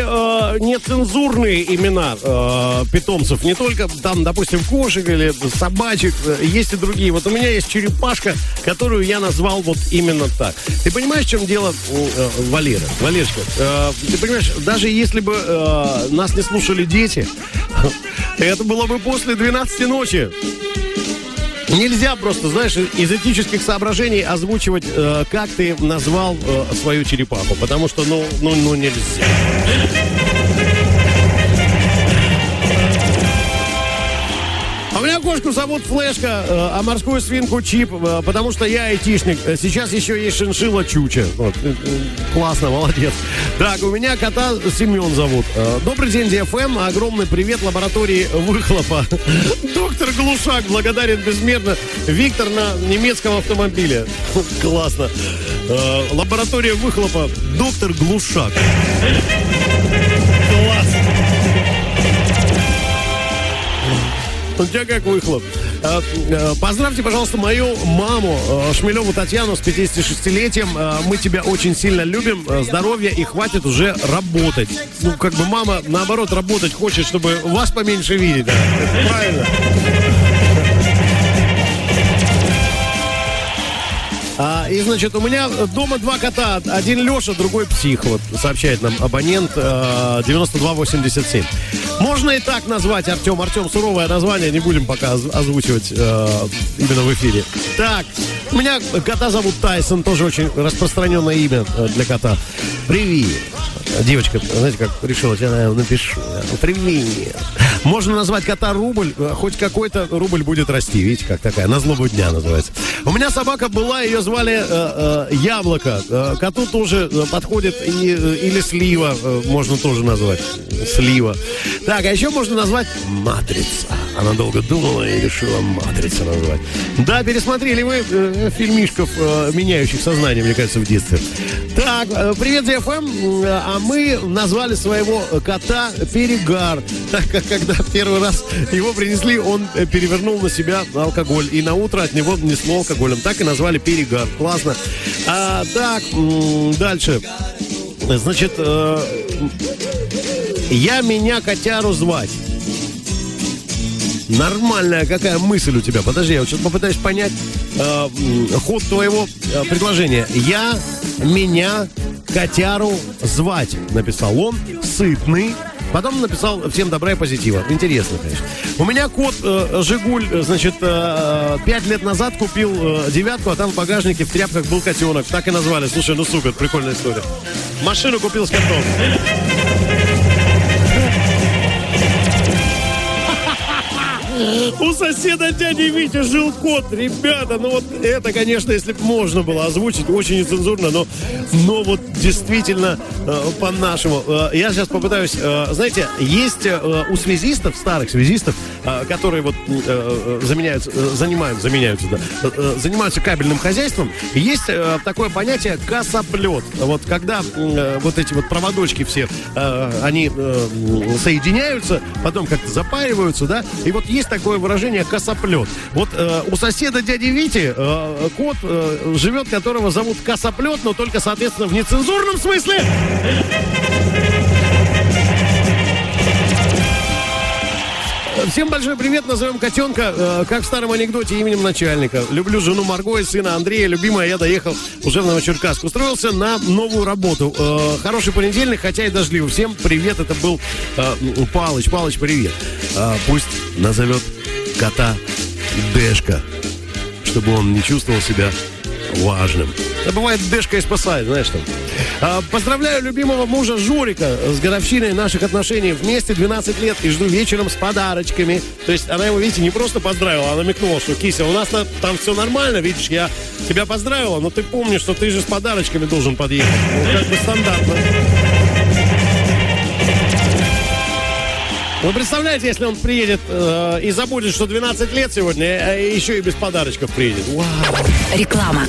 нецензурные имена питомцев. Не только там, допустим, кошек или собачек. Есть и другие. Вот у меня есть черепашка, которую я назвал вот именно так. Ты понимаешь, в чем дело, Валера? Валерочка, ты понимаешь, даже если бы нас не слушали дети, это было бы после 12 ночи. Нельзя просто, знаешь, из этических соображений озвучивать, как ты назвал свою черепаху. Потому что, ну нельзя. А у меня кошку зовут Флешка, а морскую свинку Чип, потому что я айтишник. Сейчас еще есть шиншилла Чуча. Вот. Классно, молодец. Так, у меня кота Семен зовут. Добрый день, DFM. Огромный привет лаборатории выхлопа. Доктор Глушак благодарен безмерно. Виктор на немецком автомобиле. Классно. Лаборатория выхлопа. Доктор Глушак. Класс. У тебя как выхлоп. Поздравьте, пожалуйста, мою маму Шмелеву Татьяну с 56-летием. Мы тебя очень сильно любим. Здоровья и хватит уже работать. Ну, как бы мама, наоборот, работать хочет, чтобы вас поменьше видеть. Да? Правильно. И, значит, у меня дома 2 кота. Один Леша, другой псих. Вот сообщает нам абонент 9287. Можно и так назвать, Артем. Артем, суровое название. Не будем пока озвучивать именно в эфире. Так, у меня кота зовут Тайсон. Тоже очень распространенное имя для кота. Привет. Девочка, знаете, как решила, я напишу. Привет. Можно назвать кота Рубль. Хоть какой-то рубль будет расти. Видите, как такая. На злобу дня называется. У меня собака была, ее звали Яблоко. Коту тоже подходит или Слива. Можно тоже назвать. Слива. Так, а еще можно назвать Матрица. Она долго думала и решила Матрица назвать. Да, пересмотрели вы фильмишков, меняющих сознание, мне кажется, в детстве. Так, привет, ДФМ. А мы назвали своего кота Перегар. Так как когда первый раз его принесли, он перевернул на себя алкоголь. И на утро от него несло алкоголем. Так и назвали Перегар. Классно. Так, дальше. Значит, меня котяру звать. Нормальная какая мысль у тебя. Подожди, я вот сейчас попытаюсь понять ход твоего предложения. Меня котяру звать, написал он. Сытный. Потом написал всем добра и позитива. Интересно, конечно. У меня кот Жигуль, значит, 5 лет назад купил 9-ку, а там в багажнике в тряпках был котенок. Так и назвали. Слушай, ну супер, прикольная история. Машину купил с котом. У соседа дяди Вити жил кот. Ребята, ну вот это, конечно, если бы можно было озвучить, очень нецензурно, но вот действительно по-нашему. Я сейчас попытаюсь, знаете, есть у связистов, старых связистов, которые вот занимаются кабельным хозяйством, есть такое понятие косоплет. Вот когда вот эти вот проводочки все, они соединяются, потом как-то запаиваются, да, и вот есть такое выражение косоплет. Вот у соседа дяди Вити кот живет, которого зовут косоплет, но только, соответственно, в нецензурном смысле. Всем большой привет, назовем котенка, как в старом анекдоте, именем начальника. Люблю жену Марго и сына Андрея. Любимая, я доехал уже в Новочеркасск. Устроился на новую работу. Хороший понедельник, хотя и дождливый. Всем привет, это был Палыч. Палыч, привет. Пусть назовет кота Дэшка, чтобы он не чувствовал себя важным. Да бывает, Дэшка и спасает, знаешь там. Поздравляю любимого мужа Жорика с годовщиной наших отношений. Вместе 12 лет и жду вечером с подарочками. То есть она его, видите, не просто поздравила, а намекнула, что, Кися, у нас там все нормально, видишь, я тебя поздравила, но ты помнишь, что ты же с подарочками должен подъехать. Ну, как бы стандартно. Вы представляете, если он приедет и забудет, что 12 лет сегодня, еще и без подарочков приедет. Вау. Реклама.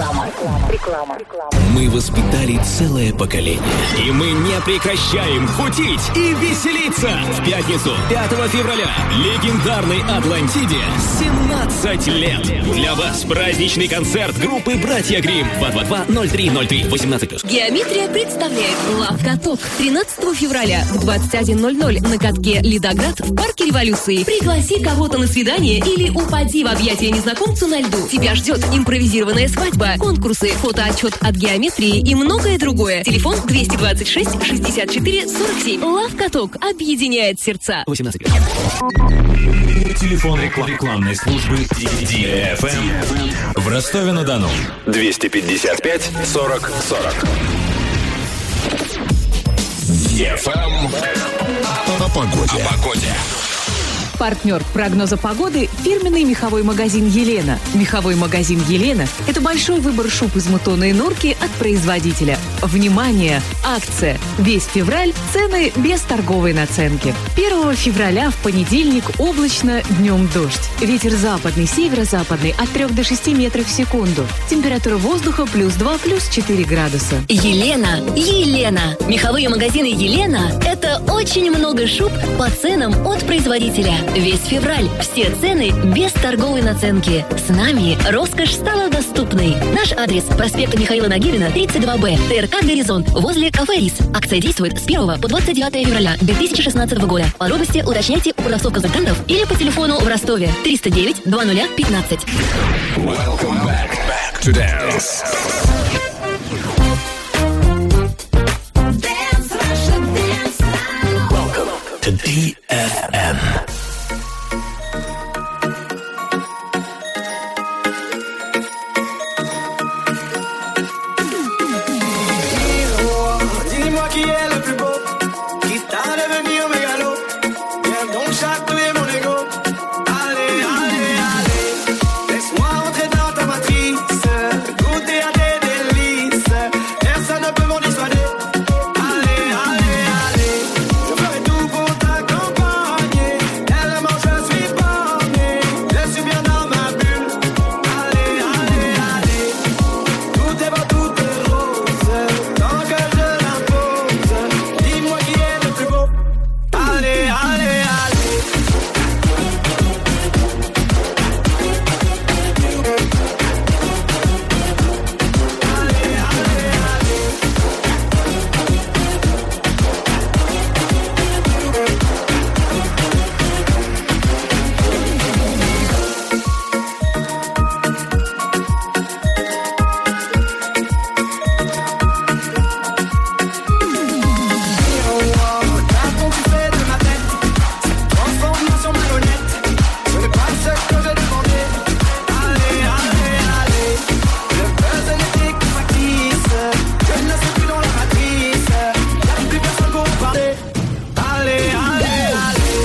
Мы воспитали целое поколение. И мы не прекращаем шутить и веселиться. В пятницу, 5 февраля, легендарной Атлантиде 17 лет. Для вас праздничный концерт группы «Братья Гримм». 222-0303, 18+. Геометрия представляет Лав-каток. 13 февраля в 21:00 на катке Ледоград в парке Революции. Пригласи кого-то на свидание или упади в объятия незнакомцу на льду. Тебя ждет импровизированная свадьба, конкурсы, фотоотчет от геометрии и многое другое. Телефон 226-64-47. Лав-каток объединяет сердца. 18+. Телефон рекламной службы DFM в Ростове-на-Дону. 255 40 40. DFM о погоде. Партнер прогноза погоды – фирменный меховой магазин «Елена». Меховой магазин «Елена» – это большой выбор шуб из мутона и норки от производителя. Внимание! Акция. Весь февраль цены без торговой наценки. 1 февраля в понедельник облачно, днем дождь. Ветер западный, северо-западный от 3 до 6 метров в секунду. Температура воздуха +2, +4 градуса. Елена. Меховые магазины Елена – это очень много шуб по ценам от производителя. Весь февраль все цены без торговой наценки. С нами роскошь стала доступной. Наш адрес – проспект Михаила Нагибина, 32Б, ТРК «Горизонт», возле кафе «Рис». Акция действует с 1 по 29 февраля 2016 года. Подробности уточняйте у продавцов-консультантов или по телефону в Ростове 309 2015. Welcome back to dance. Welcome to DFM. Dis-moi qui est le plus beau, qui t'a devenu au mégalo. Viens donc chatouiller mon ego. Allez, allez, allez, laisse-moi entrer dans ta matrice, goûter à tes délices. Personne ne peut m'en dissuader. Allez, allez, allez, je ferai tout pour t'accompagner. Tellement je suis borné, je suis bien dans ma bulle. Allez, allez, allez, tout est beau, tout est rose, tant que je l'impose. Dis-moi qui est le plus beau. Allez, allez, allez. Transformation malhonnête, ce n'est pas ce que j'ai demandé. Allez, allez, allez, le buzz électrique factice, je ne suis plus dans la matrice, y'a plus personne pour parler. Allez, allez, allez.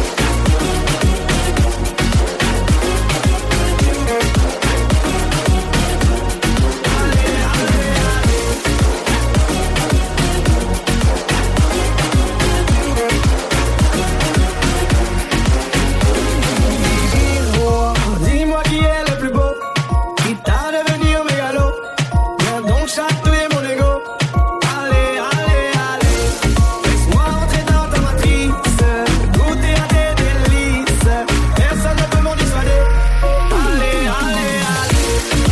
Dis-moi qui est le plus beau, qui t'a devenu au mégalo. Viens donc chatouiller mon ego. Allez, allez, allez, laisse-moi entrer dans ta matrice, goûter à tes délices. Personne ne peut m'en dissuader. Allez, allez, allez.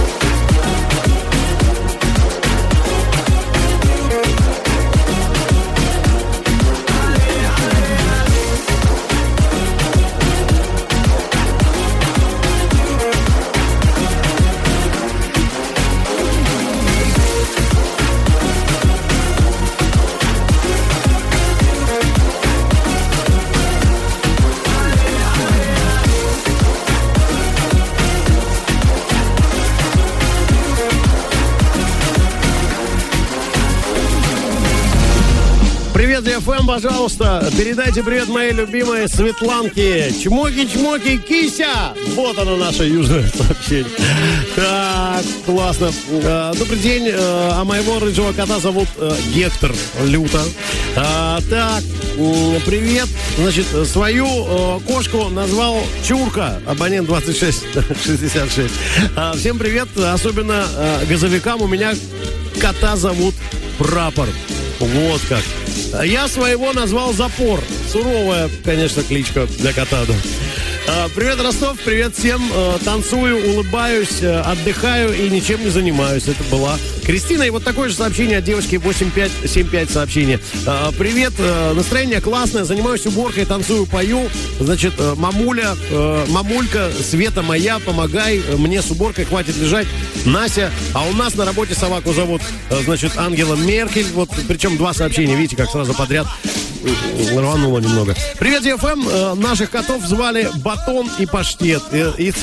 Привет, DFM, пожалуйста, передайте привет моей любимой Светланке. Чмоки-чмоки, кися! Вот оно, наше южное сообщение. Так, классно. Добрый день, а моего рыжего кота зовут Гектор Люта. Так, привет. Значит, свою кошку назвал Чурка, абонент 2666. Всем привет, особенно газовикам. У меня кота зовут Прапор. Вот как. Я своего назвал Запор. Суровая, конечно, кличка для кота, да. Привет, Ростов, привет всем. Танцую, улыбаюсь, отдыхаю и ничем не занимаюсь. Это была Кристина. И вот такое же сообщение от девушки 8575 сообщение. Привет, настроение классное, занимаюсь уборкой, танцую, пою. Значит, мамулька, Света моя, помогай мне с уборкой, хватит лежать. Нася, а у нас на работе собаку зовут, значит, Ангела Меркель. Вот, причем два сообщения, видите, как сразу подряд. Рвануло немного. Привет, ЕФМ. Наших котов звали Батон и Паштет. И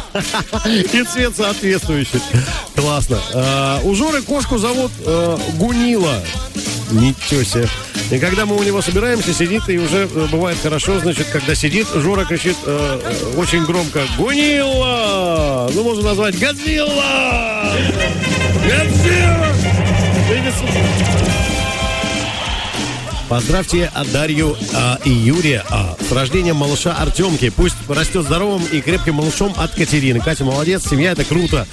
цвет соответствующий. Классно. У Жоры кошку зовут Гунила. Ничего себе. И когда мы у него собираемся, сидит, и уже бывает хорошо, значит, когда сидит, Жора кричит очень громко: «Гунила!» Ну, можно назвать «Годзилла!» «Годзилла!» Поздравьте Дарью и Юрия с рождением малыша Артемки. Пусть растет здоровым и крепким малышом от Катерины. Катя молодец, семья, это круто.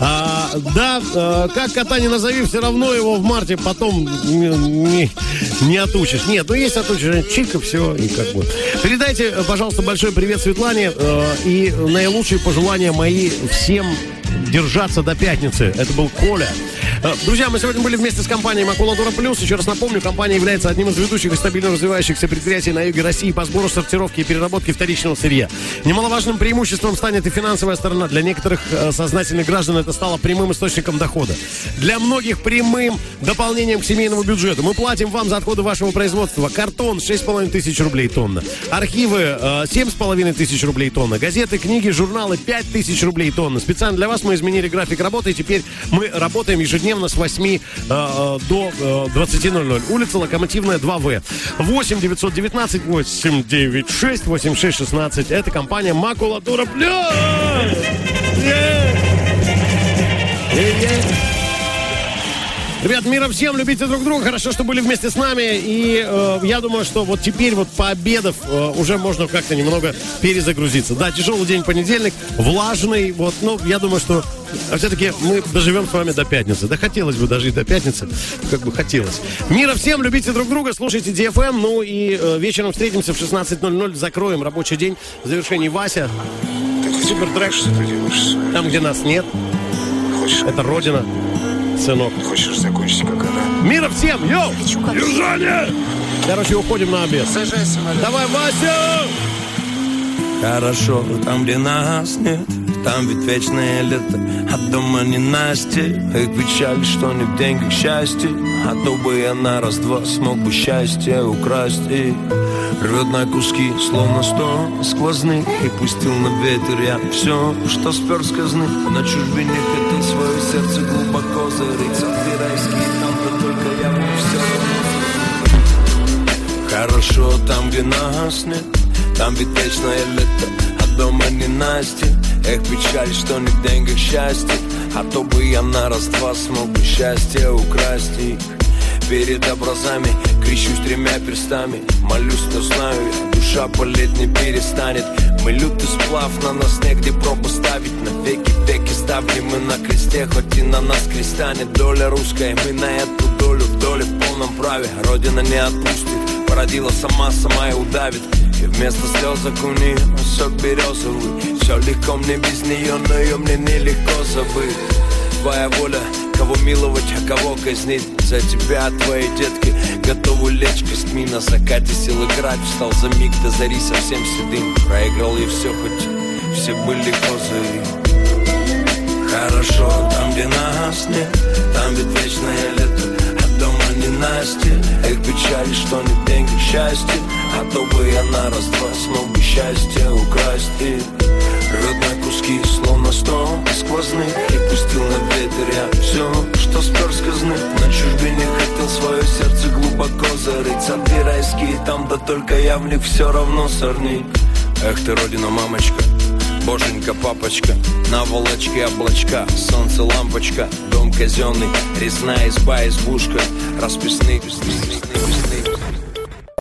Как кота не назови, все равно его в марте потом не отучишь. Нет, есть отучишь, чик и все. И как бы. Передайте, пожалуйста, большой привет Светлане и наилучшие пожелания мои всем держаться до пятницы. Это был Коля. Друзья, мы сегодня были вместе с компанией «Макулатура Плюс». Еще раз напомню, компания является одним из ведущих и стабильно развивающихся предприятий на юге России по сбору, сортировке и переработке вторичного сырья. Немаловажным преимуществом станет и финансовая сторона. Для некоторых сознательных граждан это стало прямым источником дохода. Для многих прямым дополнением к семейному бюджету. Мы платим вам за отходы вашего производства. Картон 6,5 тысяч рублей тонна. Архивы 7,5 тысяч рублей тонна. Газеты, книги, журналы 5 тысяч рублей тонна. Специально для вас мы изменили график работы, и теперь мы работаем ежедневно с 8 до 20:00. Улица Локомотивная, 2В. 8 919 896 8616. Это компания «Макулатура Плюс». Ребят, мира всем, любите друг друга, хорошо, что были вместе с нами. И я думаю, что вот теперь, вот пообедав, уже можно как-то немного перезагрузиться. Да, тяжелый день, понедельник, влажный, вот, но я думаю, что все-таки мы доживем с вами до пятницы. Да хотелось бы дожить до пятницы, как бы хотелось. Мира всем, любите друг друга, слушайте DFM, ну и вечером встретимся в 16:00, закроем рабочий день, в завершении Вася. Супер трек. Там, где нас нет. Это Родина. Сынок. Хочешь закончить как она? Мира всем! Йоу! Южане! Короче, уходим на обед. Сажай самолет. Давай, Вася! Хорошо, там, где нас нет, там ведь вечное лето, а дома не Настя. Их печаль, что не в деньгах счастье, а то бы я на раз-два смог бы счастье украсть. И рвет на куски, словно 100 сквозных, и пустил на ветер я все, что спер с казны. На чужбине хотел свое сердце глубоко зарыть, сады райские, там-то только я все. Хорошо, там, где нас нет, там ведь вечное лето, а дома не Настя. Эх, печаль, что не в деньгах счастье, а то бы я на раз-два смог бы счастье украсть. И перед образами кричусь 3 перстами, молюсь, но знаю я, душа болеть не перестанет. Мы лютый сплав, на нас негде пробу ставить. На веки ставли мы на кресте, хоть и на нас креста нет. Доля русская, мы на эту долю в доле в полном праве. Родина не отпустит, породила сама и удавит. И вместо слез окуни сок березовый. Все легко мне без нее, но ее мне нелегко забыть. Твоя воля, кого миловать, а кого казнить. За тебя, твои детки, готовы лечь костьми. На закате сил играть, встал за миг до зари совсем седым. Проиграл я все, хоть все были козыри. Хорошо, там, где нас нет, там ведь вечное лето, а дома не Настя. Эх, печаль, что не в деньгах счастье, а то бы я на раз-два смог бы счастье украсть. И рвет на куски, словно 100 сквозных, и пустил на ветер я все, что спер с казны. На чужбине хотел свое сердце глубоко зарыть. Сады райские там, да только я в них все равно сорник. Эх ты, Родина, мамочка, боженька, папочка, наволочки, облачка, солнце, лампочка, дом казенный, резная изба, избушка, расписных.